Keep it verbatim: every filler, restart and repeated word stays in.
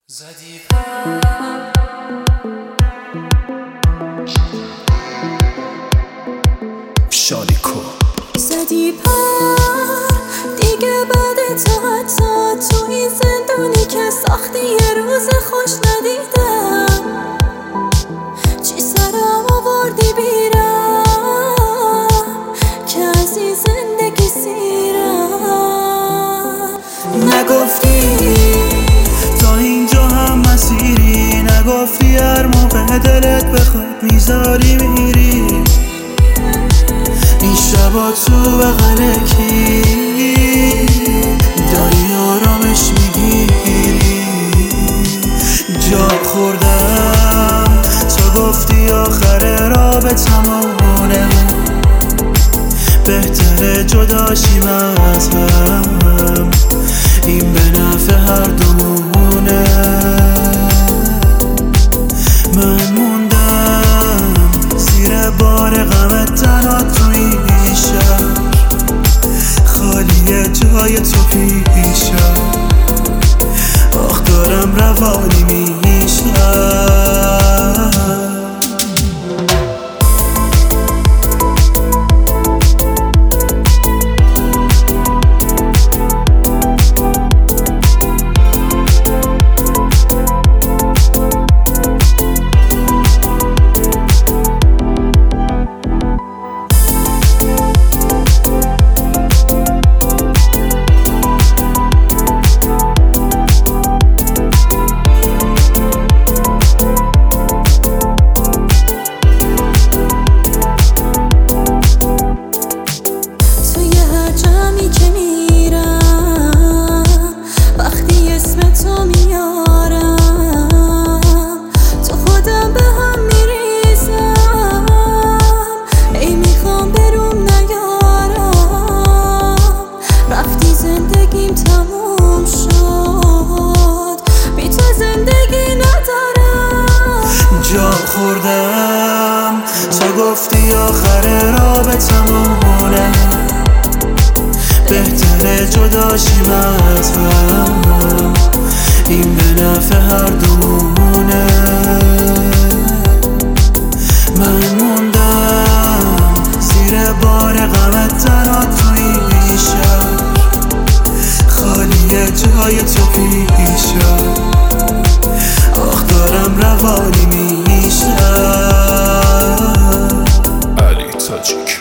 زدی شالیکو زدی پر دیگه بعد تو حتی تو این زندونی که ساختی یه روز خوش ندیدم. چی سرم آوردی بیرم که از این زندگی سیرم. نگفتی تا اینجا هم مسیری، نگفتی هر موقع دلت بخواد میذاری میری. این شبا تو بغل کی داری آرامش میگیری. جا خوردم تو گفتی آخر رابطمونه، بهتره جداشیم از هم، این به نفع هر دومونه. من موندم زیر بار غمت تنها تو این شهر، خالیه جای تو پیشم، آخ دارم روانی میشم. زندگیم تموم شد، بی تو زندگی ندارم. جا خوردم تو گفتی آخر رابطمونه، بهتره جداشیم از هم، این به نفع هر دومونه. من موندم زیر بار غمت تنها تو این شهر، خالیه جای تو پیشم، آخ دارم روانی میشم. علی تاجیک.